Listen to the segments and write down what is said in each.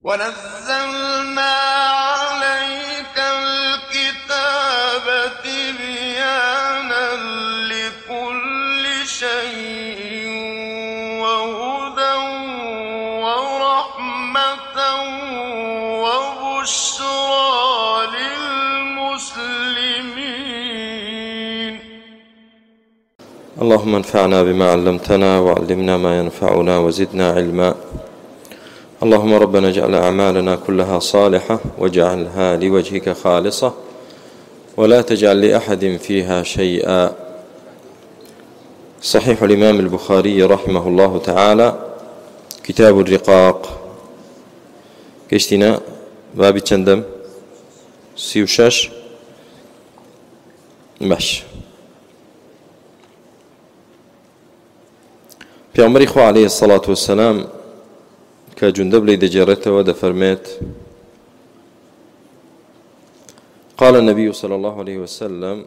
ونزلنا عليك الكتاب تبيانا لكل شيء وهدى ورحمة وبشرى للمسلمين. اللهم انفعنا بما علمتنا وعلمنا ما ينفعنا وزدنا علما. اللهم ربنا اجعل أعمالنا كلها صالحة واجعلها لوجهك خالصة ولا تجعل لأحد فيها شيئا. صحيح الإمام البخاري رحمه الله تعالى كتاب الرقاق كشتنا بابي چندم 36 باش. پیامبری خوا عليه الصلاة والسلام كجندب لي دجرته ودفرميت قال النبي صلى الله عليه وسلم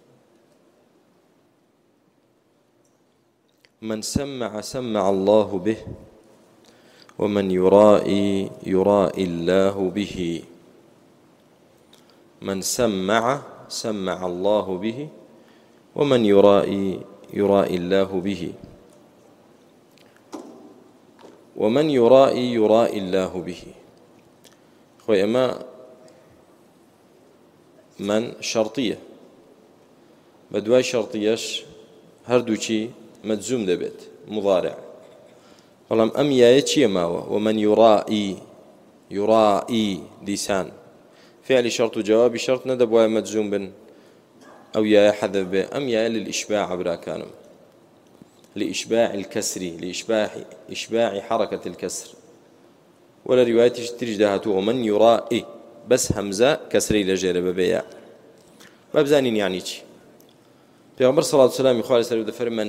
من سمع الله به ومن يرائي الله به. من سمع الله به ومن يرائي الله به ومن يرائي الله به. خوي أما من شرطية بدواي شرطيش هردوشي مجزوم دبت مضارع ولم أم يأتي ماوى ومن يرائي لسان فعل شرط وجواب شرط ندبوا مجزوم بن أو يا حذف به أم يا للإشباع عبرا كانوا لإشباع الكسر لإشباع حركة الكسر ولا رواية تجدها ومن يرائي بس همزة كسري لجير ببيع ما بزانين يعني شي. پیغمبر صلى الله عليه وسلم يقول سلام دفر من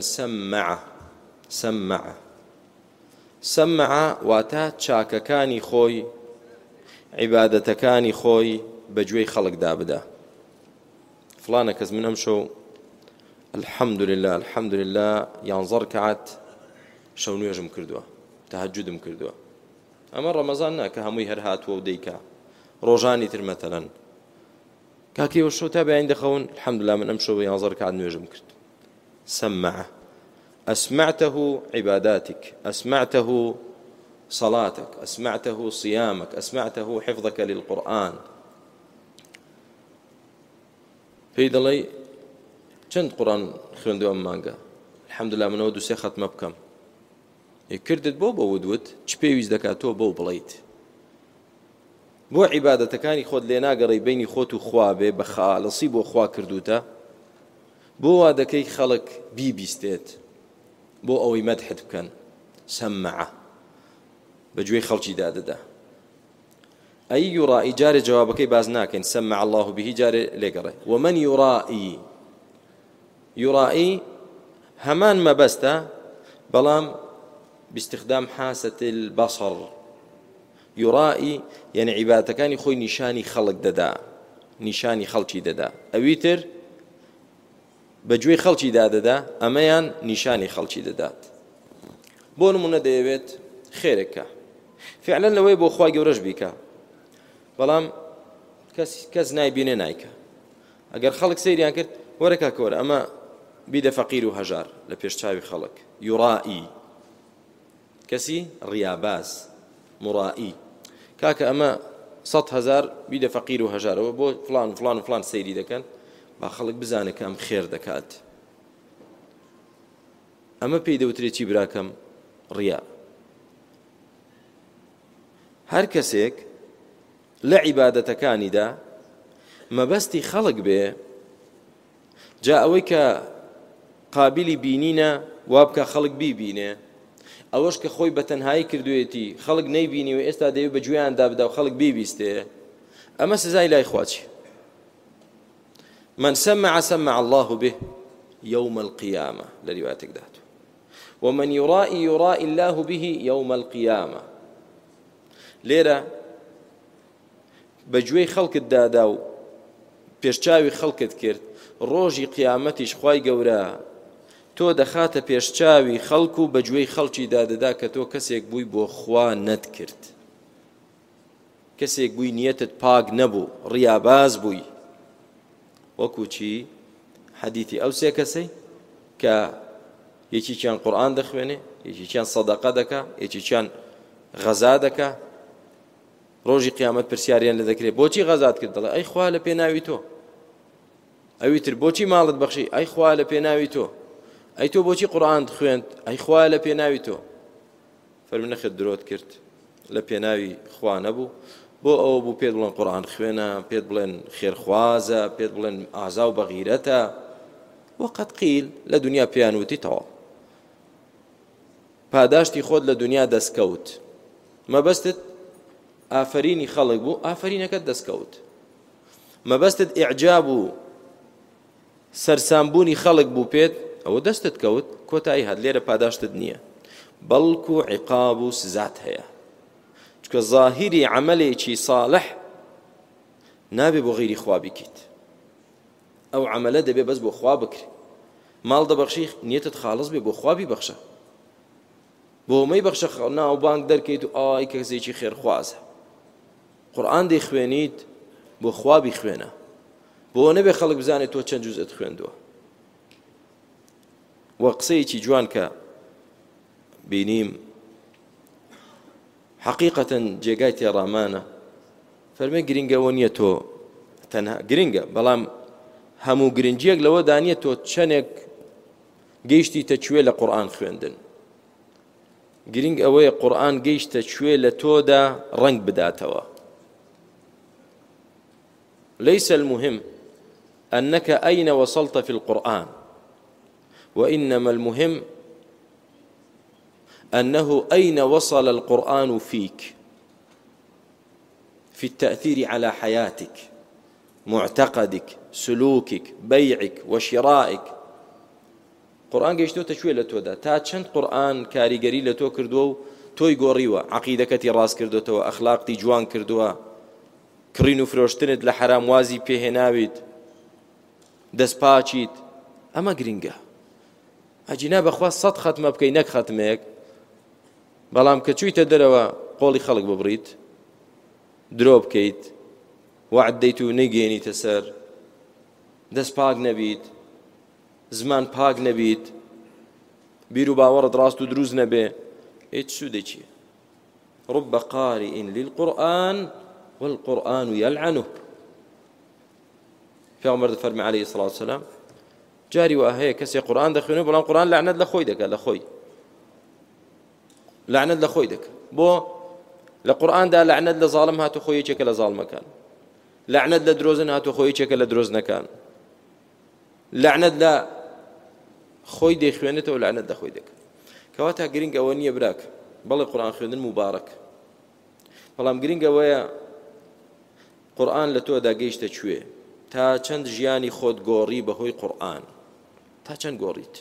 سمع واتا چاکەکانی خۆی عیبادەتەکانی خۆی بەگوێی خەڵک دابدا. فلانە کەس من ئەمشەو الحمد لله ينظر كعت شەو نوێژم کردووە تەهەجودم کردووە. ئەمە ڕەمەزان نا کە هەمووی هەر هاتووە و دەیکا ڕۆژانی تر مەتەلەن کاکیەوە شەو تا بەیان دەخەون الحمد لله من ئەمشەو ينظر كعت نوێژم کرد. سمع أسمعته عباداتك، أسمعته صلاتك، أسمعته صيامك، أسمعته حفظك للقرآن. في دلي چند قرآن خوێندووە ئەم مانگە الحمد لله منەوە 2-3 ختمە بکەم. کردت بۆ ودوت چ پێویست دەکاتەوە بۆ بڵیت بۆ عیبادەتەکانی خۆت لێ ناگەڕی بینی خۆت و خوا بێ بە خاڵسی بۆ خوا کردوتە بۆ وا دەکەی خەڵک بیبیستێت بۆ ئەوەی مەدحت بکەن. سمع بەگوێی خەڵکی دادەدا. ئەی یوڕائی جارێ جوابەکەی باز ناکەین سمع الله به جارێ لێگەڕێ. ومن يرائي همان مەبەستە بەڵام باستخدام حاسة البصر. يرائي يعني عیبادەتەکانی خۆی نیشانی خەڵک دەدا نیشانی خەڵکی دەدا ئەویتر بەگوێی خەڵکی دادەدا ئەمەیان نیشانی خەڵکی دەدات. بۆ نمونە دەیەوێت خێرێکە فعلا لەوەی بۆ خوای گەورەش بیکە بەڵام کەس نایبینێ نایکە. ئەگەر خەڵک سەیریان کرد وەرە کاکەوەرە ئەمە بیدە فەقیر و هەژار لە پێش چاوی خەڵک. یوڕائی کەسی ڕیاباز مڕائی کاکە ئەمە 100,000 بیدە فەقیر و هەژارەوە بۆ فلان و فلان سەیری دەکەن با خەڵک بزانێت کە ئەم خێر دەکات. ئەمە پێی دەوترێت چی براکەم ڕیا. هەر کەسێک لە عیبادەتەکانیدا مەبەستی خەڵک بێ جا ئەوەی کە قابلی بینینە وا بکە خەڵک بیبینێ ئەوەش کە خۆی بە تەنهایی کردوێتی خەڵک نەیبینی و ئێستا دەوێت بە گوێیان دابدا و خەڵک بیبیستێ ئەمە سزای لای خواچی. من سمع الله به يوم القيامة لروايتك داتو ومن يرائي الله به يوم القيامة. ليرة بجوي خلق الداداو پێشچاوی خەڵکت کرد ڕۆژی قیامەتیش خوای گەورە تۆ دەخاتە پێشچاوی خەڵک و بەگوێی خەڵکی دادەدا کە تۆ کەسێک بووی بۆ خوا نەت کرد. کەسێک بووی نیەتت پاک نەبوو ڕیاباز بووی وەکو چی حەدیثی ئەو سێ کەسەی کە یەکییان قورئان دەخوێنێ یەکییان سەدەقە دەکا یەکییان غەزا دەکا ڕۆژی قیامەت پرسیاریان لێ دەکرێت بۆچی غەزات کرد دەڵێ ئەی خوا لە پێناوی تۆ ئەوی تر بۆچی ماڵت بەخشی ئەی خوا لە پێناوی تۆ ئەی تۆ بۆچی قورئان خوێند ئەی خوا لە پێناوی تۆ فەرمی نەخێت درۆت کرد لە پێناوی خوا نەبوو بۆ ئەوە بوو پێت بڵێن قورئان خوێنە پێت بڵێن خێرخوازە پێت بڵێن ئازا و بەغیرەتە وەقەد قیل لە دنیا پێیان وتیتەوە پاداشتی خۆت لە دنیا دەستکەوت مەبەستت ئافرینی خەڵک بوو ئافرینەکەت دەستکەوت مەبەستت ئیعجاب و سەرسامبوونی خەڵک بوو پێت ئەوە دەستت کەوت کۆتایی هات لێرە پاداشتت نییە بەڵکو عیقاب و سزات هەیە چکە ظاهیری عەمەلێکی صالح نابێ بۆ غەیری خوا بکەیت ئەو عەمەلە دەبێ بەس بۆ خوا بکرێ ماڵ دەبەخشی نیەتت خاڵص بێ بۆ خوا بیبەخشە بۆ مەی بەخشە ناو بانگ دەرکەیت و ئای کەسێکی خێرخوازە قورئان دەیخوێنیت بۆ خوا بیخوێنە بۆ نەبێ خەڵک بزانێت تۆ چەند جوزئت خوێندووە وە قسەیەکی جوان کە بینیم حەقیقەتەن جێگای تێڕامانە فەرمێ گرنگەوە نییە تۆ تەنها گرنگە بەڵام هەموو گرنجیەک لەوە دانیە تۆ چەندێک گەیشتیتە کوێ لە قورئان خوێندن گرنگ ئەوەیە قورئان گەیشتە کوێ لە تۆدا ڕەنگ بداتەوە ليس المهم أنك أين وصلت في القرآن وإنما المهم أنه أين وصل القرآن فيك في التأثير على حياتك معتقدك سلوكك بيعك وشرائك قورآن گەیشتۆتە کوێ لە تۆدا تا چەند قورآن کاریگەری لە تۆ کردووە و تۆی گۆڕیوە عەقیدەکەتی ڕاست کردوتەوە ئەخلاقتی جوان کردووە کڕین و فرۆشتنت لە حەرام وازی پێهێناویت دەستپاچیت ئەمە گرنگە ئەجینا بەخوا 100 ختمە بکەی نەک ختمێک بەڵام کە چوویتە دەرەوە قۆڵی خەڵک ببڕیت درۆ بکەیت وعد دەیت و نەیگەێنیتە سەر دەست پاک نەبیت زمان پاک نەبیت بیر و باوەڕت ڕاست و دروست نەبێ هیچ سوودێ چییە رب قارئ للقرآن والقرآن يلعنه پێغەمبەر دەفەرمێ عليه الصلاة والسلام جاری وا هەیە کەسێ قورآن دەخوێنێ بەڵام قورآن لعنەت لە خۆی دەکات لە خۆی لعنەت لە خۆی دەکات بۆ لە قورآندا لعنەت لە زاڵم هاتو خۆی یەکێکە لە زاڵمەکان لعنەت لە درۆزن هاتو خۆی یەکێکە لە درۆزنەکان لعنەت لە خۆی دەیخوێنێتەوە لعنەت لە خۆی دەکات کەواتە گرنگ ئەوە نییە براک بەڵێ قورآن خوێندن مبارەک بەڵام گرنگ ئەوەیە قورآن لە تۆدا گەیشتە کوێ تا چەند ژیانی خۆت گۆڕی بەهۆی قورآن تا چەند گۆڕیت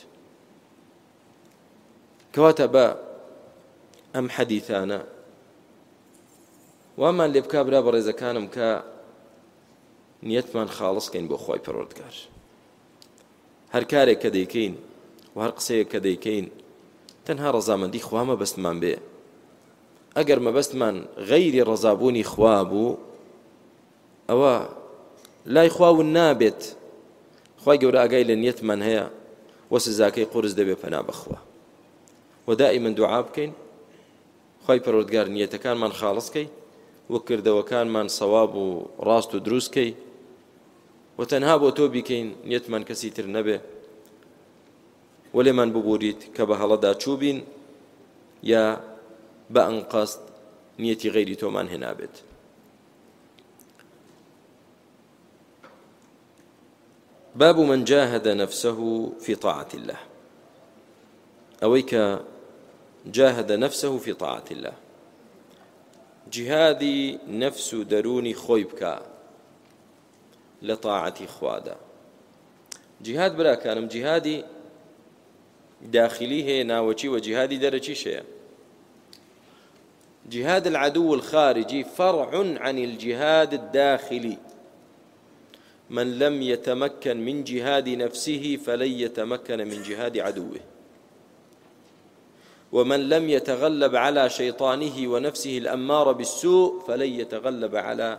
کەواتە بە ئەم حەدیثانە وامان لێ بکا برا بەڕێزەکانم کە نیەتمان خاڵصکەین بۆ خۆی پەروەردگار هەر کارێک کە دەیکەین و هەر قسەیەک کە دەیکەین تەنها ڕەزامەندی خوا مەبەستمان بێ ئەگەر مەبەستمان غەیری ڕەزابوونی خوا بوو ئەوە لای خواون نابێت خوای گەورە ئاگای لە نیەتمان هەیە وە سزاکەی قورس دەبێ پەنا بەخوا و دائیمەن دوعا بکەین خوای پەروەردگار نیەتەکانمان خاڵصکەی و کردەوەکانمان سەواب و ڕاست و دروستکەی و تەنها بۆ تۆ بیکەین نیەتمان کەسی تر نەبێ و لێمان ببووریت کە بە هەڵەدا چوو بین یا بە ئەنقەست نیەتی غەیری تۆمان هێنابێت باب من جاهد نفسه في طاعة الله أويك جاهد نفسه في طاعة الله جهادي نفس دروني خويبك لطاعة خوادا جهاد برا كانم جهادي داخليه ناوتي وجهادي درجي شيء جهاد العدو الخارجي فرع عن الجهاد الداخلي من لم يتمكن من جهاد نفسه فلن يتمكن من جهاد عدوه ومن لم يتغلب على شيطانه ونفسه الأمارة بالسوء فلن يتغلب على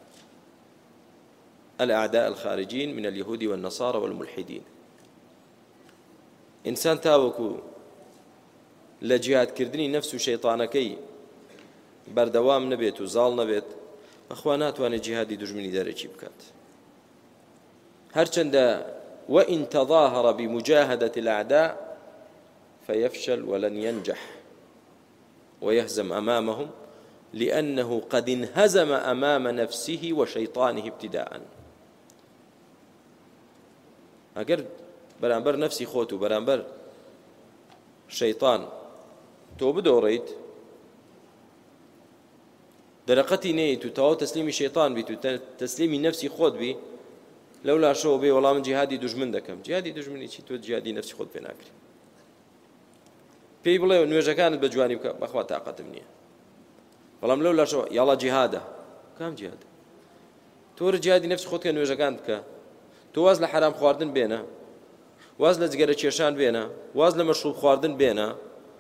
الأعداء الخارجين من اليهود والنصارى والملحدين. إنسان تاوكو لجهاد كردني نفسه شيطانكي بردوام نبيت وزال نبيت أخوانات وأنا جهادي دجمني دارجي بكات هرچند وإن تظاهر بمجاهدة الأعداء فيفشل ولن ينجح ويهزم أمامهم لأنه قد انهزم أمام نفسه وشيطانه ابتداءً. أجر برانبر نفسي خوتو برانبر شيطان تو بدوريت درقتي نيت وتو تسليمي شيطان بيتو تسليمي نفسي خود بي لولا شو بي والله من جهادي دجمن دكم جهادي دجمني شي تو جهادي نفسي خود بيناكري بي بلا نوجا كانت بجواني بأخوات طاقة مني والله لولا شو يلا جهاده كم جهاد تو جهادي نفسي خود كان نوجا كانت تو واز لە حرام خواردن بێنە واز لە جگەرە کێشان بێنە واز لە مەشروب خواردن بێنە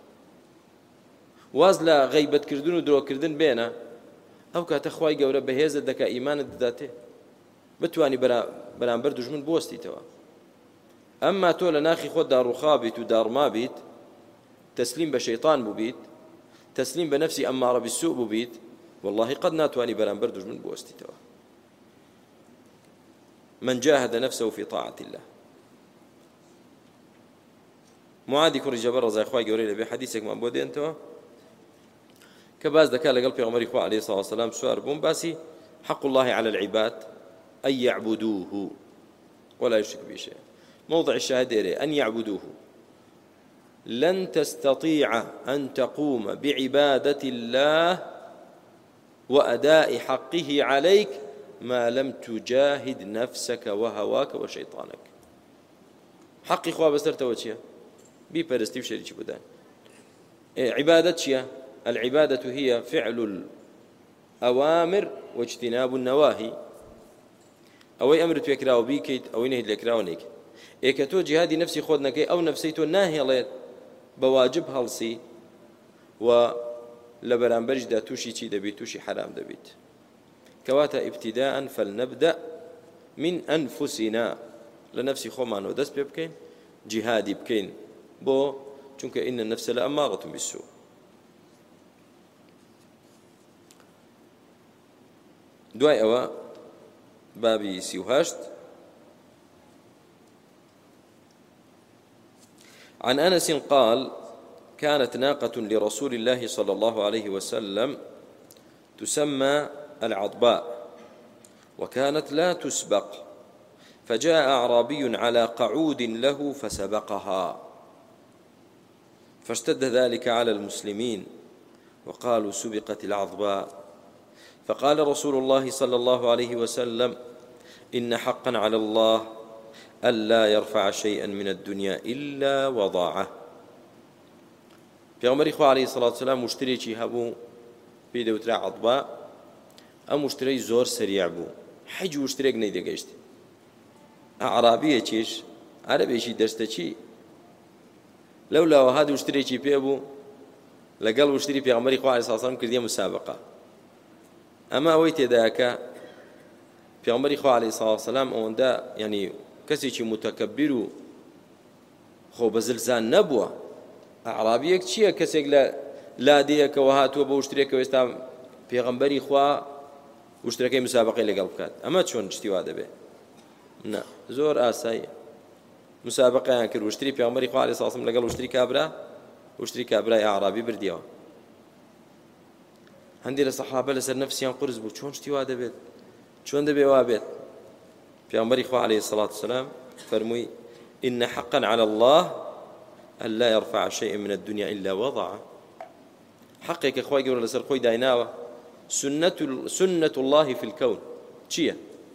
واز لە غەیبەتکردن و درۆکردن بێنە ئەو کاتە خوای گەورە بەهێزت دەکا ئیمانت دەداتێ بتوانی بەرامبەر دوژمن بوەستیتەوە. ئەمما تۆ لە ناخی خۆتدا ڕووخا بیت و داڕما بیت تەسلیم بە شەیطان بوو بیت تەسلیم بە نەفسی ئەمارە بالسوء بوو بیت واللهی قەت ناتوانی بەرامبەر دوژمن بوەستیتەوە. من جاهد نفسه في طاعة الله. معاذ كوري جبر رضي الله عنه يقول بحديثك من بودي أنتوا كباز ذكاء لقلب يغمر إخوة عليه الصلاة والسلام سؤال بوم باسي حق الله على العباد أن يعبدوه ولا يشرك به شيء. موضع الشهادة أن يعبدوه. لن تستطيع أن تقوم بعبادة الله وأداء حقه عليك ما لم تجاهد نفسك وهواك وشيطانك. حق إخوة بسرته وشيا بيبرستي وشريك بدان. عبادة شيا العبادة هي فعل الأوامر واجتناب النواهي. أو أمر تكراو بيكيت أو نهي لكراو نيك. إيكتو جهادي نفسي خود نكي أو نفسيتو ناهي الله بواجب هالسي ولبران برج دا توشي تي دبيت توشي حرام دبيت. كواتا ابتداء فلنبدأ من أنفسنا لنفسي خومان ودس بكين جهادي بكين بو چونك إن النفس لأمارة بالسوء. دواي أوا بابي سيوهاشت عن أنس قال كانت ناقة لرسول الله صلى الله عليه وسلم تسمى العضباء وكانت لا تسبق فجاء أعرابي على قعود له فسبقها فاشتد ذلك على المسلمين وقالوا سبقت العضباء فقال رسول الله صلى الله عليه وسلم إن حقا على الله ألا يرفع شيئا من الدنيا إلا وضعه. پیغمبر إخوة عليه الصلاة والسلام مشتريكي هبو بيدو ترى عضباء أم مشتري زور سريع بو حج مشتريك نيدا قشت أعرابية تشيش عربي شي درسته شي لولا وهذا مشتريكي بيبو لقل مشتري بيغمر إخوة عليه الصلاة والسلام كردية مسابقة أما ويت ذاك بيغمر إخوة عليه الصلاة والسلام أون دا يعني كسيشي متكبر خو بزلزان نبوة أعرابيك شيء كسيك لا ديك وهاتوا بوشتريك ويستام بيغمبري إخوة وشتركي مسابقة لقلب كات أما شون اشتوا هذا به نا زور آساي مسابقة يعني كل وشتري بيغمبري إخوة عليه الصلاة والسلام لقل وشتري كابرا أعرابي برديوا عندي لصحابة لسر نفسي قرز بو شون اشتوا هذا به شون ده بيوابت بيغمبري إخوة عليه الصلاة والسلام فرمي إن حقا على الله ألا يرفع شيء من الدنيا إلا وضعه. حقك إخوة يقول لسر خوي دايناوة سنة الله في الكون چییە؟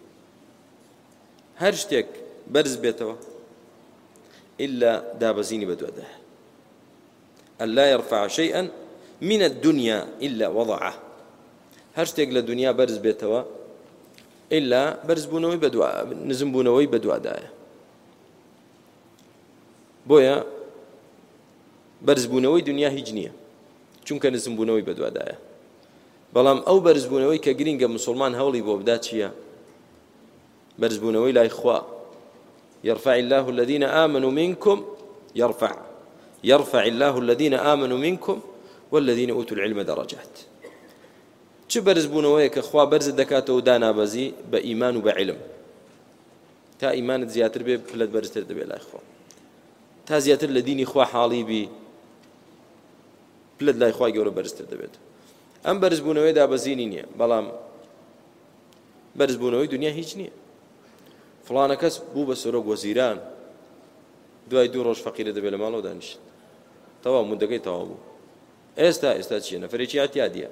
هەر شتێک بەرز بێتەوە إلا دابەزینی بەدوادە ألا يرفع شيئا من الدنيا إلا وضعه. هەر شتێک لە دنیا بەرز بێتەوە إلا بەرز بوونەوەی نزم بوونەوەی بەدوادایە. بۆیە بەرزبوونەوەی دنیا هیچ نییە چونکە نزمبوونەوەی بەدوادایە بەڵام ئەو بەرزبوونەوەی کە گرینگە مسلمان هەوڵی بۆ بدا چییە بەرزبوونەوەی لای خوا يرفع الله الذين آمنوا منكم يرفع الله الذين آمنوا منكم والذين أوتوا العلم درجات چه بەرزبوونەوەیە کە خوا بەرز دەکاتەوە دانابەزی بە ئیمان و بە عیلم تا ئیمانت زیاتر بێ پلت بەرزتر دەبێت لای خوا تا زیاتر لە دینی خوا حاڵی بی پلت لای خوا گەورە بەرزتر دەبێت ئەم بەرزبوونەوەی دابەزینی نییە بەڵام بەرزبوونەوەی دنیا هیچ نییە فڵانە کەس بوو بە سۆرۆک وەزیران دوای 2 ڕۆژ فەقیرە دەبێت لە ماڵەوە دانیشت تەواو مودەکەی تەواو بوو ئێستا چییە نەفرێکی ئاتیادیە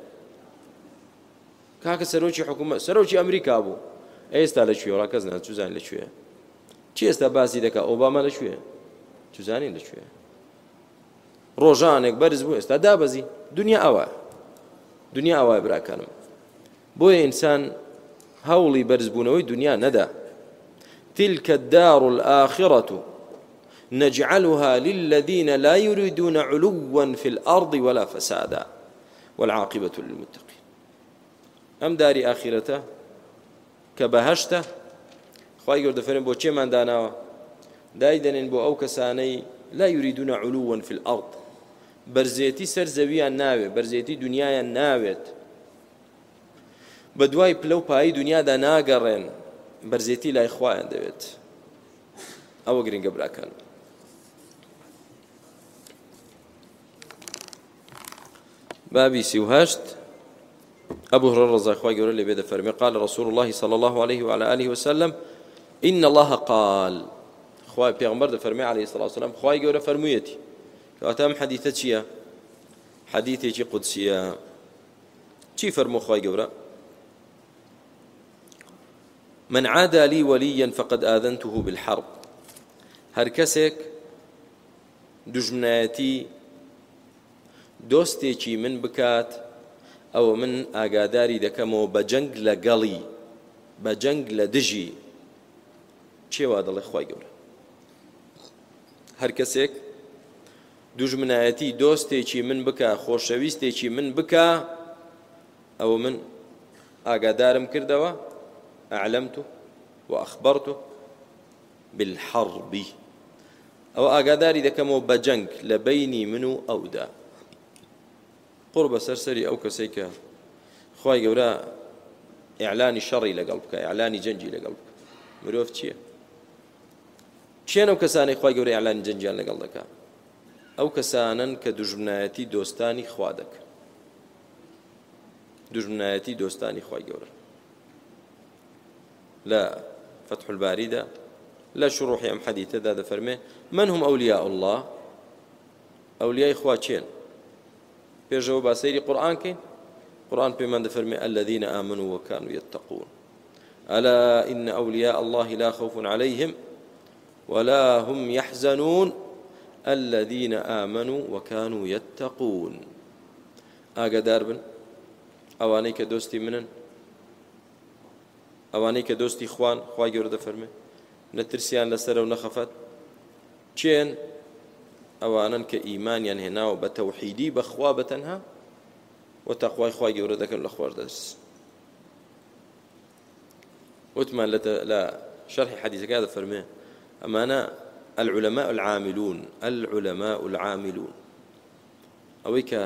کاکە سەرۆکی حکوومەت سەرۆکی ئەمریکا بوو ئێستا لەکوێ وڵا کەس نازانێت چوزانین لەکوێیە چی ئێستا باسی دەکا ئۆباما لەکوێیە چوزانین لەکوێیە ڕۆژانێک بەرز بوو ئێستا دابەزی دنیا ئەوە براکانم بۆیە ئینسان هەوڵی بەرزبوونەوەی دنیا نەدا تلك الدار الآخرة نجعلها للذين لا يريدون علوا في الأرض ولا فسادا والعاقبة للمتقين ئەم داری ئاخیرەتە کە بەهەشتە خوای گەورە دەفەرمێ بۆ چێمان داناوە دایدەنێن بۆ ئەو کەسانەی لا يريدون علوا في الأرض بەرزێتی سەر زەویان ناوێت بەرزێتی دنیایان ناوێت بە دوای پلە و پایی دنیادا ناگەڕێن بەرزێتی لای خوایان دەوێت ئەوە گرنگە براکان بابی 38 أبو هريرة رضي الله عنه اللي فرمي قال رسول الله صلى الله عليه وعلى آله وسلم إن الله قال خواي بيغمبر فرمي عليه الصلاة والسلام خواي جورا فرميتي كأتام حديثة حديثي قدسية شي فرمو خواي جورا من عادى لي وليا فقد آذنته بالحرب هركسك دجمناتي دۆستێکی من بکات ئەوە من ئاگاداری دەکەمەوە بە جەنگ لەگەڵی بە جەنگ لە دژی چێوا دەڵێ خوای گەورە هەر کەسێک دوژمنایەتی دۆستێکی من بکە خۆشەویستێکی من بکە ئەوە من ئاگادارم کردەوە ئەعلەمت و ئەخبەرت بالحەرب ئەوە ئاگاداری دەکەمەوە بە جەنگ لە بەینی من و ئەودا قرب سەرسەری ئەو کەسەی کە خوای گەورە ئیعلانی شەڕی لەگەڵ بکە ئیعلانی جەنگی لەگەڵ بکە مرۆڤ چییە چێن ئەو کەسانەی خوای گەورە ئیعلانی جەنگیان لەگەڵ دەکات ئەو کەسانن کە دوژمنایەتی دۆستانی خوا دەکەن دوژمنایەتی دۆستانی خوای گەورە لە فتح الباریدا لە شروحی ئەم حەدیثەدا دەفەرمێ من هم ئەولیاء الله ئەولیای خوا چێن پێشەوە با سەیری قورئان کەین قورئان پێمان دەفەرمێ الذين آمنوا وكانوا يتقون ألا إن أولياء الله لا خوف عليهم ولا هم يحزنون الذين آمنوا وكانوا يتقون ئاگادار بن ئەوانەی کە دۆستی منن ئەوانەی کە دۆستی خوان خوای گەورە دەفەرمێ نەترسیان لەسەرە و نەخەفەت چێن ئەوانن کە ئیمانیان هێناوە بە تەوحیدی بەخوا بەتەنها و تەقوای خوای گەورە دەکەن لە خواردەرس وتمان لە شەرحی حەدیثەکە دەفەرمێ ئەمانە العلماء العاملون ئەوەی کە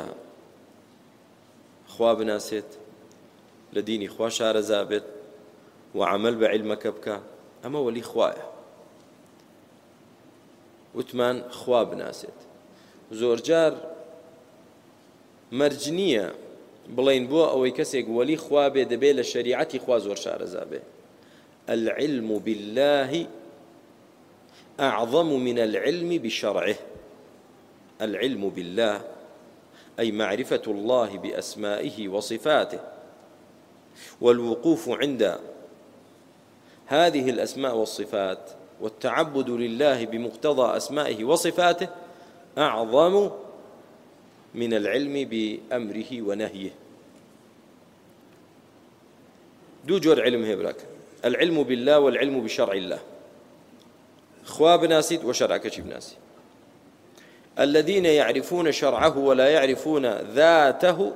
خوا بناسێت لە دینی خوا شارەزا بێت و عەمەل بە عیلمەکە بکە ئەمە وەلی خوایە وتمان خوا بناسێت زۆر جار مەرج نییە بڵین بۆ ئەوەی کەسێک وەلی خوا بێ دەبێت لە شەریعەتی خوا زۆر شارەزا بێ العلم بالله أعظم من العلم بشرعه العلم بالله أي معرفة الله بأسمائه وصفاته والوقوف عند هذه الأسماء والصفات والتعبد لله بمقتضى أسمائه وصفاته أعظم من العلم بأمره ونهيه دو جور علم هبراك العلم بالله والعلم بشرع الله خوا بناسيت وشرعك شي بناسي الذين يعرفون شرعه ولا يعرفون ذاته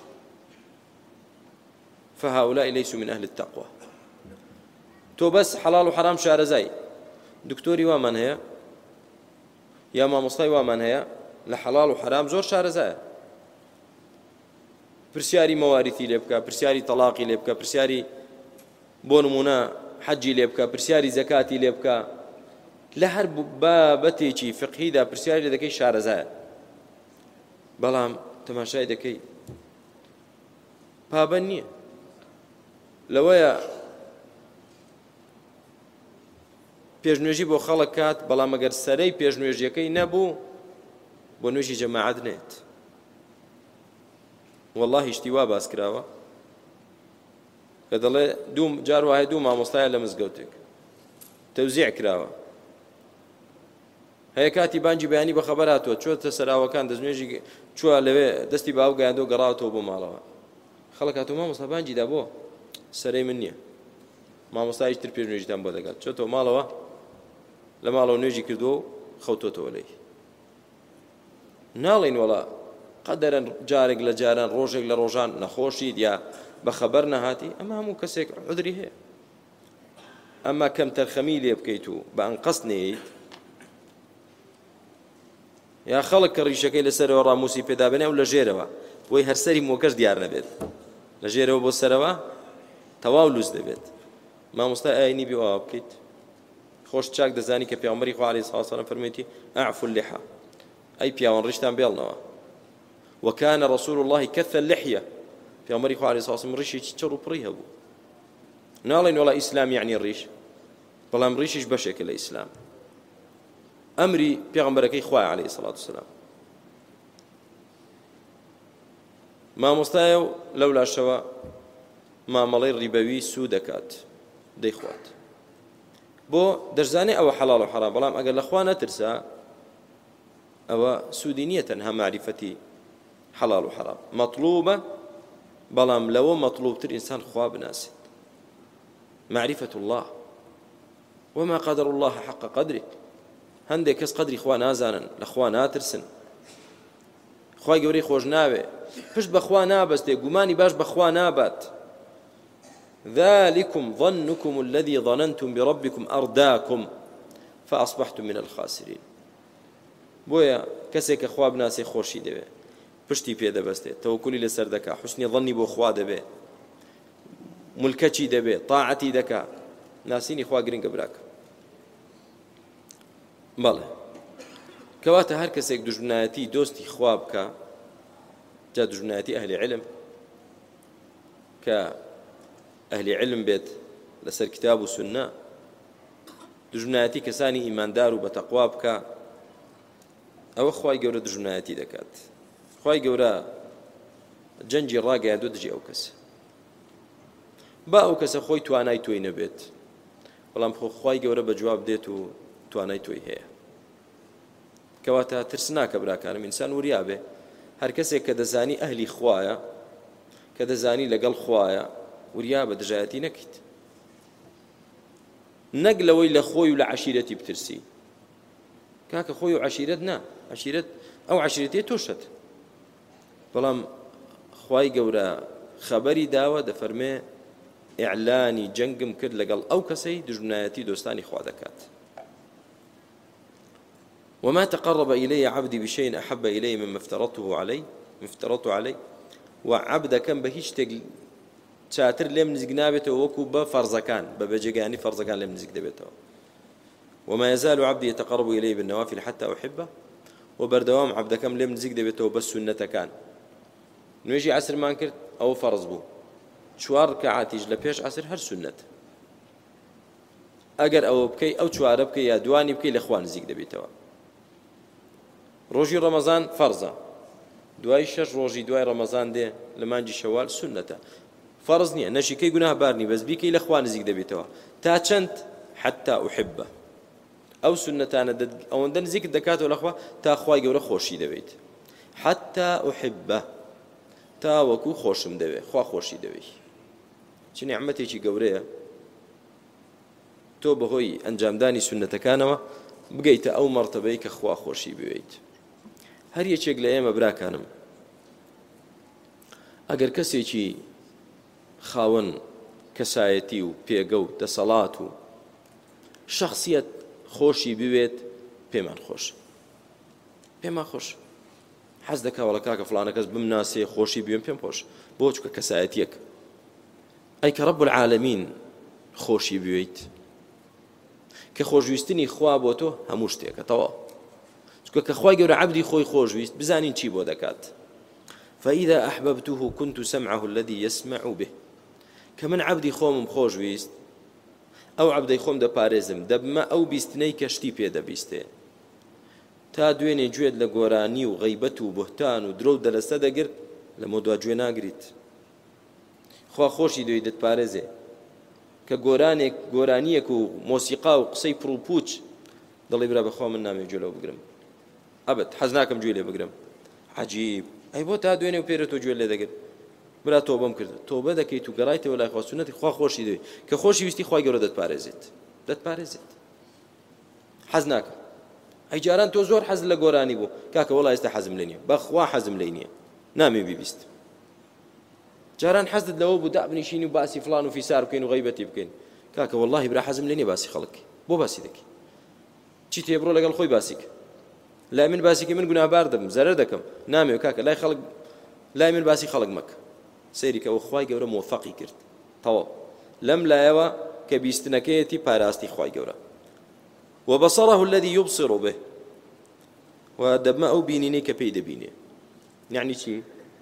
فهؤلاء ليسوا من أهل التقوى. تو بس حلال وحرام شارزاي دكتوري وامان هي يا مامۆستای وامان هەیە لە حەڵاڵ و حرام زۆر شارەزایە، پرسیاری مەواریثی لێ بکە، پرسیاری تەلاقی لێ بکە، پرسیاری بۆ نمونە حەجی لێ بکە، پرسیاری زەکاتی لێ بکە، لە هەر بابەتێکی فقهیدا پرسیاری لێ دەکەی شارەزایە. بەڵام تەماشای دەکەی پابەند نییە. لەوەیە پێشنوێژی بۆ خەڵک کات، بەڵام ئەگەر سەرەی پێشنوێژیەکەی نەبوو بۆ نوێژی جەماعەت نێت. وەڵڵاهی شتی وا باس کراوە کە دەڵێ دوو جار وایە دوو مامۆستایە لە مزگەوتێک تەوزیع کراوە، هەیە کاتی بانگی بەیانی بە خەبەر هاتووە، چۆتە سەراوەکان دەستنوێژی چووە لەوێ دەستی باو گەیاندۆ گەڕاوەتەوە بۆ ماڵەوە. خەڵک هاتووە مامۆستا بانگیدا بۆ سەرەی من نییە، مامۆستایش تر پێشنوێژیتان بۆ دەکات، چۆتەوە ماڵەوە لە ماڵەوە نوێژی کردووە و خەوتۆتەوە لێی. ناڵێن وەڵا قەدەرەن جارێک لە جاران ڕۆژێک لە ڕۆژان نەخۆشیت یا بە خەبەر نەهاتی، ئەمە هەموو کەسێک عودری هەیە. ئەمما کەم تەرخەمی لێ بکەیت و بە ئەنقەس نێیت، یا خەڵک کە ڕیشەکەی لەسەرەوە ڕاموسی پێدابێنێ و لە ژێرەوە بۆی هەرسەری مۆکەش دیار نەبێت، لە ژێرەوە بۆ سەرەوە تەواو لوس دەبێت. مامۆستای ئاینی بێ وا بکەیت. خۆش چاک دەزانی کە پێغەمبەری خوا عەلەیهی سڵاتو وسەلام فەرموویەتی ئەعفوا اللحى، ئەی پیاوان ڕیشتان بێڵنەوە. وكان رسول الله كث اللحية، پێغەمبەری خوا عەلەیهی سڵاتو وسەلام ڕیشێکی چڕ و پڕی هەبوو. ناڵێن وەڵا ئیسلام یعنی ڕیش، بەڵام ڕیشیش بەشێکە لە ئیسلام، ئەمری پێغەمبەرەکەی خوایە عەلەیهی سڵاتو وسەلام. مامۆستایە و لەولاشەوە مامەڵەی ڕیبەوی سوود دەکات دەیخوات، بۆ دەشزانێ ئەوە حەڵاڵ و حەرام، بەڵام ئەگەر لە خوا نەترسا ئەوە سوودی نییە تەنها معریفەتی حەڵاڵ و حەرام مەطلوبە، بەڵام لەوە مەطلوبتر ئینسان خوا بناسێت. معرفة الله وما قدر الله حق قدره. هەندێک کەس قدری خوا نازانن، لە خوا ناترسن، خوای گەورەی خۆش ناوێ، پشت بە خوا نابەستێ، گومانی باش بە خوا نابات. ذلكم ظنكم الذي ظننتم بربكم أرداكم فأصبحتم من الخاسرين. بۆیە کەسێک کە خوا بناسێ خۆشی دەوێ، پشتی پێ دەبەستێت، تەوەکولی لەسەر دەکا، حوسنی ظنی بۆ خوا دەبێ، مولکەچی دەبێ، تاعەتی دەکا. ناسینی خوا گرنگە براکە. بەڵێ کەواتە هەر کەسێک دوژمنایەتی دۆستی خوا بکە، جا دوژمنایەتی ئەهلی علم، کە ئەهلی علم بێت لەسەر کتاب و سونە، دوژمنایەتی کەسانی ئیماندار و بەتەقوا بکە، ئەوە خوای گەورە دوژمنایەتی دەکات. خوای گەورە جەنجی ڕاگەیاندوە دژی ئەو کەسە، با ئەو کەسە خۆی توانای تۆی نەبێت، بەڵام خوای گەورە بە جواب دێت و توانای تۆی هەیە. کەواتە ترس ناکە براکانم، ئینسان وریا بێ، هەر کەسێک کە دەزانی ئەهلی خوایە، کە دەزانی لەگەڵ خوایە، وریا بە دژایەتی نەکەیت، نەک لەوەی لە خۆی و لە عەشیرەتی بترسی. کاکە خۆی و عەشیرەت نا، عەشیرەت ئەو عەشیرەتیە تۆشت، بەڵام خوای گەورە خەبەری داوە، دەفەرمێ ئیعلانی جەنگم کرد لەگەڵ ئەو کەسەی دژمنایەتی دۆستانی خوا دەکات. وما تقرب إلي عبدي بشيء أحب إلي مما افترضته عليه. وعبدكم بهيش چاتر لێم نزیک نابێتەوە وەکو بە فەرزەکان، بە بەجێگانی فەرزەکان لێم نزیک دەبێتەوە. وما يزال عبدي يتقرب إلي بالنوافل حتى أحبه. وبردوام عبدكم لێم نزیک دەبێتەوە بە سونەتەکان. نوێژی عەسرمان کرد ئەوە فەرز بوو، 4 ڕەکعاتیش لە پێش عەسر هەر سونەت. ئەگەر ئەوە بکەی، ئەو 4 بکەی یا دوانی بکەی، لە خوا نزیک دەبێتەوە. ڕۆژی ڕەمەزان فەرزە، دوای 6 ڕۆژی دوای ڕەمەزان دێ لە مانجی شەوال سونەتە، فەرز نییە، نەشیکەی گوناهبار نی، بەس بیکەی لە خوا نزیک دەبێتەوە. تا چەند؟ حتا ئوحبە. ئەو سونەتانە ئەوەندە نزیکت دەکاتەوە لە خوا تا خوای گەورە خۆشی دەوێت. حتا ئوحبە، تا وەکو خۆشم دەوێت، خوا خۆشی دەوێت. چ نیعمەتێکی گەورەیە تۆ بەهۆی ئەنجامدانی سونەتەکانەوە بگەیتە ئەو مەرتەبەی کە خوا خۆشی بوێیت. هەر یەکێک لە ئێمە براکانم ئەگەر کەسێکی خاوەن کەسایەتی و پێگە و دەسەڵات و شخصیت خۆشی بوێت پێمان خۆش حەز دەکا وەڵا کاکە فڵانە کەس بمناسێ خۆشی بوێن پێم خۆش بۆ چکە کەسایەتیەک ئەی کە ڕەب العالەمین خۆشی بوێیت کە خۆشویستنی خوا بۆ تۆ هەموو شتێکە تەواو چکە کە خوای گەورە عەبدی خۆی خۆشویست بزانین چی بۆ دەکات فإذا أحببته كنت سمعه الذي يسمع به كمن عبدي خوم خۆشویست ئەو عەبدەی خۆم دەپارێزم دەبمە ئەو بیستنەی کەشتی پێ دەبیستێ تا دوێنێ گوێت لە گۆرانی و غەیبەت و بوهتان و درۆ و دەلەستە دەگرت لەمە دوا گوێ ناگریت خوا خۆشی دەوێت دەتپارێزێ کە گۆرانیەک و مۆسیقا و قسەی پڕ و پوچ دەڵێ برا بەخوا من نامێ گوێ لەو بگرم ئەبەت حەز ناکەم گوێ لێ بگرم عەجیب ئەی بۆ تا دوێنێ و پێرە تۆ گوێ لێ دەگرت برا تۆبەم کرد تۆبە دەکەیت و گەڕایتەوە لای خوا سونەتی خوا خۆشی دەوێت کە خۆشی ویستی خوای گەورە دەتپارێزێت حەز ناکەم ئەی جاران تۆ زۆر حەز لە گۆرانی بوو کاکە وەڵا ئێستا حەزم لێ نییە بەخوا حەزم لێ نییە نامێ بیبیست جاران حەزت لەوە بوو دابنیشین و باسی فڵان و فیسار بکەین و غەیبەتی بکەین کاکە وەڵڵاهی برا حەزم لێ نییە باسی خەڵکی بۆ باسی دەکەی چی تێبڕۆ لەگەڵ خۆی باسیکە لای من باسیکە من گوناهبار دەبم زەرەر دەکەم نامێ کاکە لای من باسی خەڵک مەکە سەیریکە ئەوە خوای گەورە موفەقی کرد تەواو لەم لایەوە کە بیستنەکەیەتی پاراستی خوای گەورە وبصره الذي يبصر به ودبما أو بينيني كبي دبيني يعني شيء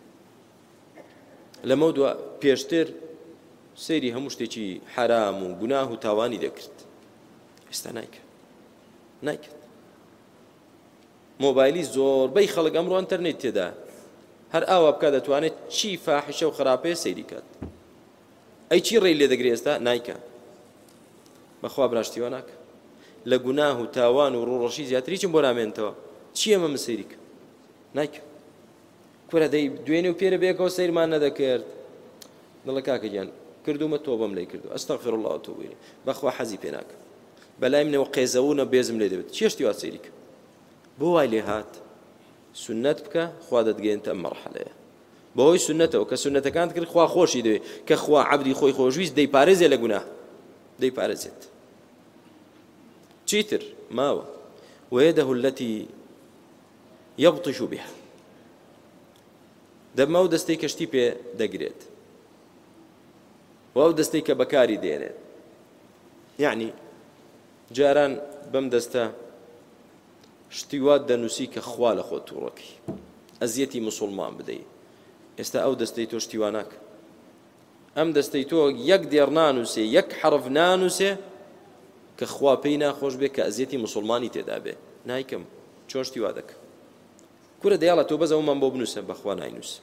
لما ودوا بيشتر سيري همشتي شيء حرام وجناه وتواني ذكرت استنايك نايك موبايلي زور بي خلق أمره انترنت تدا هر أو بكذا توانت شيء فاحشة وخرابة سيري كات أي شيء ريلي ذكريستا نايكا بخواب راشتي وناك لە گوناه و تاوان و ڕوڕەشی زیاتری چم بۆ نامێنتەوە چی ئەمە من سەیریکە نایکە کورە دەی دوێنێ و پێرە بێکەوە سەیرمان نەدەکرد دڵە کاکە گیان کردومە تۆبەم لێ کردو ئەستەغفر الله وأتوب إليه بەخوا حەزی پێ ناکەم بەلای منەوە قێزەوونە بێزم لێ دەبێت چێشتی وا سەیریکە بۆ وای لێ هات سنەت بکە خوا دەتگەێنتە ئەم مەرحەلەیە بەهۆی سنەتەوە کە سنەتەکانت کرد خوا خۆشی دەوێت کە خوا عەبدی خۆی خۆشویست دەیپارێزێ لە گوناه دەیپارێزێت چیتر ماوە ويده التي يبطش بها دەبمە و دەستەی کەشتی پێ دەگرێت و ئەو دەستەی کە بەکاری دێنێت یعنی جاران بەم دەستە شتی وات دەنووسی کە خوا لە خۆت تووڕەکەی ئەزیەتی موسڵمان بدەیت ئێستا ئەو دەستەی تۆ شتیوا ناکە ئەم دەستەی تۆ یەک دێڕ نانووسێ یەک حرف نانووسێ کە خوا پێی ناخۆش بێ کە ئەزیەتی موسڵمانی تێدا بێ نایکەم چۆن شتی وا دەکە کورە دەیاڵە تۆ بەزەومان بۆ بنووسە بەخوا ناینووسە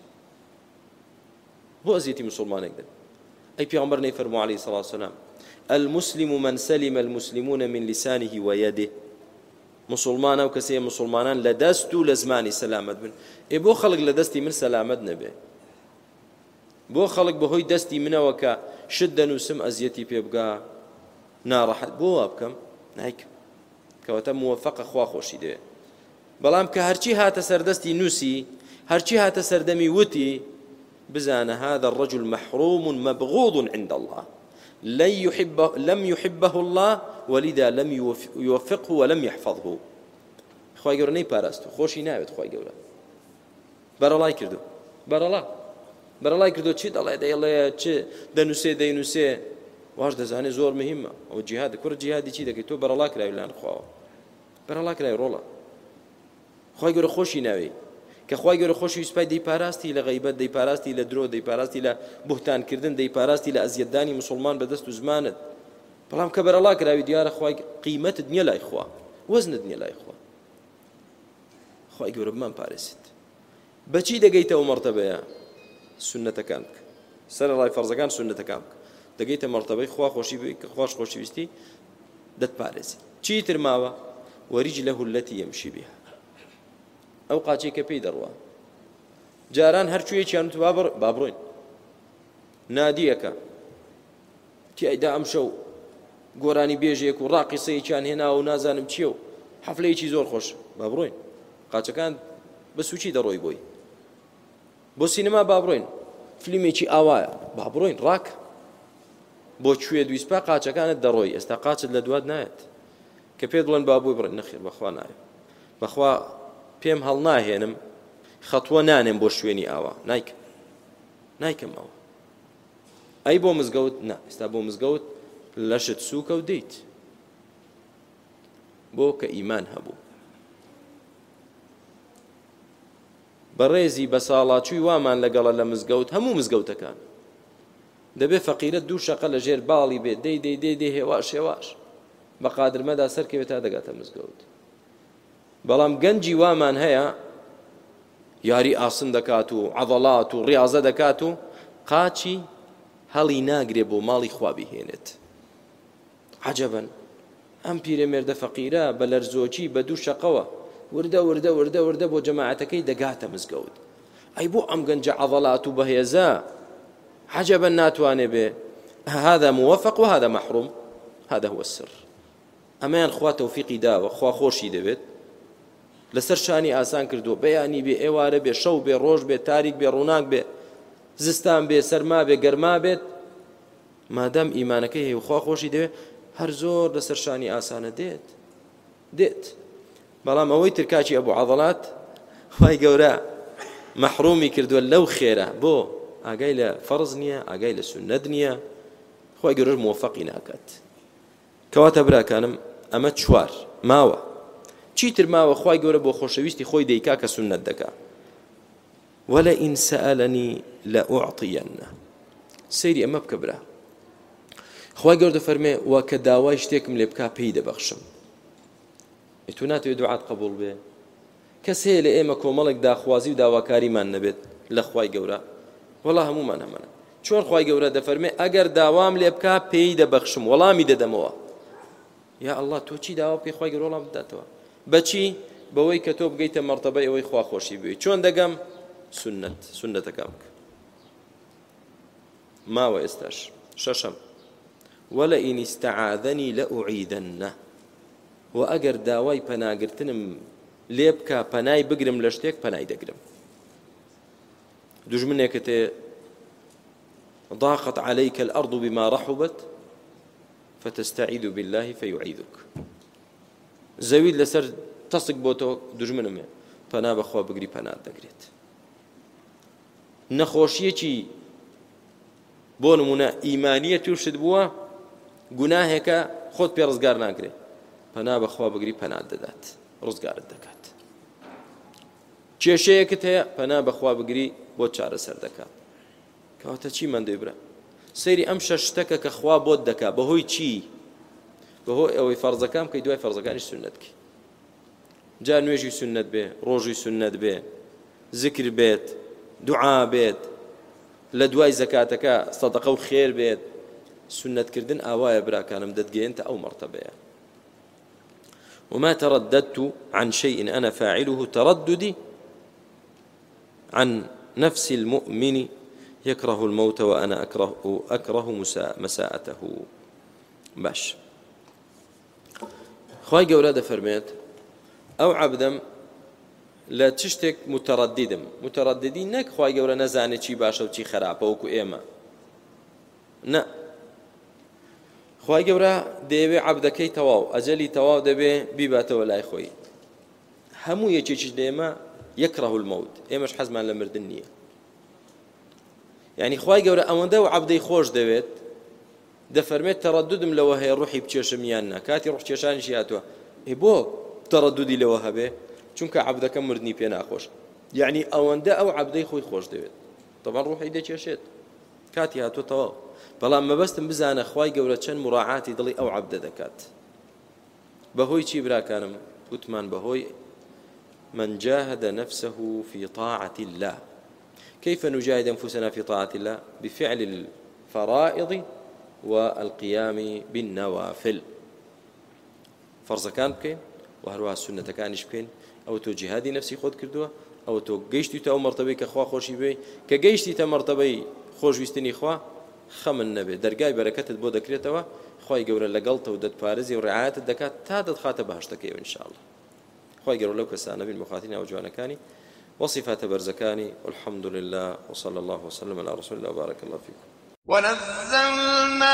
بۆ ئەزیەتی موسڵمانێک دەبێت ئەی پێغەمبەر نەیفەرموو عەلەیهی سەڵاتو وسەلام المسلم من سلم المسلمون من لسانه ويده مسلمانە و کەسەیە مسلمانان لە دەست و لە زمانی سەلامەت بن بۆ خەڵک لە دەستی من سەلامەت نەبێ بۆ خەڵک بەهۆی دەستی منەوە کە شت دەنووسم ئەزیەتی پێ بگا ناڕەحەت بۆ وا بکەم نایکەم کەواتە موفەقە خوا خۆشی دەوێت بەڵام کە هەرچی هاتە سەردەستی نووسی هەرچی هاتە سەردەمی وتی بزانە هذا الرجل محروم مبغوض عند الله لم يحبه الله ولذا لم يوفقه ولم يحفظه خوای گەورە نەیپاراستوو خۆشی ناوێت خوای گەورە بەرەڵای کردو چی دەڵێ چ دەنووسێ واش دەزانێ زۆر مهمە ئەو جیهاد کوڕ جیهادی چی دەکەیت تۆ بەرەڵا کراوی لەلایەن خواوە بەرەڵا کرای ڕۆڵە خوای گەورە خۆشی ناوێ کە خوای گەورە خۆشی ویسپای دەیپاراستی لە غەیبەت دەیپاراستی لە درۆ دەیپاراستی لە بوهتانکردن دەیپاراستی لە ئەزیەتدانی موسڵمان بەدەست و زمانت بەڵام کە بەرەڵا کراوی دیارە خوای قیمەتت نییە لای خوا وەزنت نییە لای خوا خوای گەورە بمان پارێزیت بەچی دەگەیتەوە مەرتەبەیە سنەتەکان بکە سەرەڕای فەرزەکان سنەتەکان بکە دەگەیتە مەرتەبەی خوا خۆشی کە خوش خۆشەویستی دەتپارێزی چیتر ماوە وەریجلەه التي يمشي بها ئەو قاچێکە پێی دەڕوا جاران هەرچوویەکیان وت با بڕۆین نادیەکە تیایدا ئەم شەو گۆرانی بێژێک و ڕاقیسەیەکیان هێنا و نازانم چییە و حەفلەیەکی زۆر خۆش با بڕۆین قاچەکان بە سوچی دەڕۆی بۆی بۆ سینەما با بڕۆین فیلمێکی ئاوایە با بڕۆین ڕاک بۆ کوێ دویسپا قاچەکانت دەڕۆی ئێستا قاچت لە دوات نایەت کە پێ دڵێن با بۆی بڕێن نەخێر بەخوا نایە بەخوا پێم هەڵ ناهێنم خەتووە نانێم بۆ شوێنی ئاوا نایکەم ئەوە ئەی بۆ مزگەوت نا ئێستا بۆ مزگەوت لەشت سووکە و دەیت بۆ کە ئیمان هەبوو بەڕێزی بە ساڵاچووی وامان لەگەڵە لە مزگەوت هەموو مزگەوتەکان دەبێ فەقیرە دوو شەقە لە ژێر باڵی بێت دەی هێواش بە قادرمەدا سەرکەوێت تا دەگاتە مزگەوت بەڵام گەنجی وامان هەیە یاری ئاسن دەکات و عەضەڵات و ڕیاضە دەکات و قاچی هەڵی ناگرێ بۆ ماڵی خوا بهێنێت عەجەبەن ئەم پیرەمێردە فەقیرە بە لەرزۆکی بە دوو شەقەوە وردە بۆ جەماعەتەکەی دەگاتە مزگەوت ئەی بۆ ئەم گەنجە عەضەڵات و بەهێزە عجبا ناتوانێ بێ هذا موفق وهذا محروم هذا هو السر ئەمەیان خوا تەوفیقی داوە خوا خۆشی دەبێت لەسەر شانی ئاسان کردووە بەیانی بێ ئێوارە بێ شەو بێ ڕۆژ بێ تاریک بێ ڕووناک بێ زستان بێ سەرما بێ گەرما بێت مادام ئیمانەکەی هەیە و خوا خۆشی دەوێت هەر زۆر لەسەر شانی ئاسانە دێت بەڵام ئەوەی ترکاچی ئەبوو عەضەڵات خوای گەورە مەحرومی کردووە لەو خێرە بۆ ئاگای لە فەرز نییە ئاگای لە سونەت نییە خوای گەورە موفقی ناکات کەواتە براکانم ئەمە چوار ماوە چیتر ماوە خوای گەورە بۆ خۆشەویستی خۆی دەیکا کە سونەت دەکا وەلئین سەئەلەنی لەئوعطیەنە سەیری ئەمە بکە برا خوای گەورە دەفەرمێ وا کە داوای شتێکم لێ بکا پێی دەبەخشم تو ناتوێت دوعات قبول بێ کەس هەیە لە ئێمە کۆمەڵێک داخوازی و داواکاریمان نەبێت لە خوای گەورە وەڵا هەمومان هەمانە چۆن خوای گەورە دەفەرمێ ئەگەر داوام لێ بکا پێی دەبەخشم وەڵامی دەدەمەوە یا ئەڵڵا تۆ چی داوا بکەی خوای گەورە وەڵام بداتەوە بەچی بەوەی کە تۆ بگەیتە مەرتەبەی ئەوەی خوا خۆشی بوێ چۆن دەگەم سونەتەکەم بکە ماوە ئێستاش شەشەم وەلئین ئیستەعاذەنی لەئوعیدەنە و ئەگەر داوای پەناگرتنم لێ بکە پەنای بگرم لە شتێک پەنای دەگرم دوژمنێکت ضاقت عليك الأرض بما رحبت فتستعيذ بالله فيعيذك زەوید لەسەر تەسک بۆ تۆ دوژمنمێ پەنا بەخوا بگری پەنات دەگرێت نەخۆشیەکی بۆ نمونە ئیمانیە تووشت بووە گوناهێکە خۆت پێ ڕزگار ناکرێت پەنا بەخوا بگری پەنات دەدات ڕزگارت دەکات کێشەیەکت هەیە پەنا بەخوا بگری بۆ چارەسەر دەکات کەواتە چی مندوی برا سەیری ئەم شەش شتەکە کە خوا بۆت دەکات بەهۆی چی بەهۆی ئەوەی فەرزەکان بکەی دوای فەرزەکانی سونەت بکەی جا نوێژی سونەت بێ ڕۆژی سونەت بێ ذکر بێت دوعا بێت لە دوای زەکاتەکە سەدەقە و خێر بێت سونەتکردن ئاوایە براکانم دەتگەێنتە ئەو مەرتەبەیە وما ترددت عن شيء أنا فاعله ترددي عن نفس المؤمن يكره الموت وأنا أكره مساءته باش خواهي قولة فرميت أو عبدم لا تشتك مترددين نك خواهي قولة نزاني چي باشا وچي خرابة وكو إيما نا خواهي قولة ديبي عبدكي تواو أجلي تواو ديبي بيباتو لاي خوي همو يچيش ديما يكره الموت إيماش حزمان لمردنية يعني خواهي قولة أمانده وعبدي خوش ديبت دفرميت ترددم لو هي روحي بچشم يانا كاتي روح چشاني شياتوا بو ترددي لو هبه چونك عبدك مردني بينا خوش يعني أمانده أو عبدي خوي خوش ديبت طبعا روحي دي چشت كاتي هاتو تواو بەڵام مەبەستم بزانە خوای گەورە چەند مراعاتی دڵی ئەو عەبدە دەکات بەهۆی چی براکانم وتمان بەهۆی من جاهد نفسه في طاعة الله كيف نجاهد أنفسنا في طاعة الله بفعل الفرائض والقيام بالنوافل فرض كان بكين وهروها السنة كانش بكين أو تو جهادي نفسي خود كردوه أو تو جيشتي تو مرتبه كخوا خوشي بي كجيشتي تو مرتبه خوش ويستني خوا خەمن نەبێت دەرگای بەرەکەتت بۆ دەکرێتەوە خی گەورە لەگەڵتە و دەتپارێزی و ڕعایەتت دەکات تا دەتخاتە بەهەشتەکەی ئینشاءالله خی گەورە لەو کەسانە بین مخاطبین ئەو جوانەکانی وصفات برزكاني. والحمد لله وصلى الله وسلم على رسول الله وبارك الله فيكم. ونزلنا